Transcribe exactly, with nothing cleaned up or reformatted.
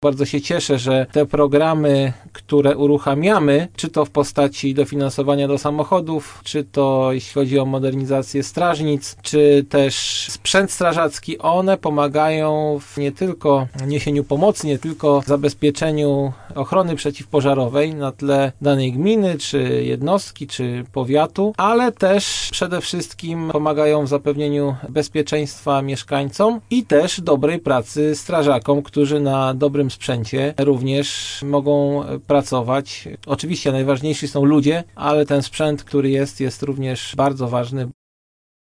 Bardzo się cieszę, że te programy, które uruchamiamy, czy to w postaci dofinansowania do samochodów, czy to jeśli chodzi o modernizację strażnic, czy też sprzęt strażacki, one pomagają w nie tylko niesieniu pomocy, nie tylko zabezpieczeniu ochrony przeciwpożarowej na tle danej gminy, czy jednostki, czy powiatu, ale też przede wszystkim pomagają w zapewnieniu bezpieczeństwa mieszkańcom i też dobrej pracy strażakom, którzy na dobrym sprzęcie również mogą pracować. Oczywiście najważniejsi są ludzie, ale ten sprzęt, który jest, jest również bardzo ważny.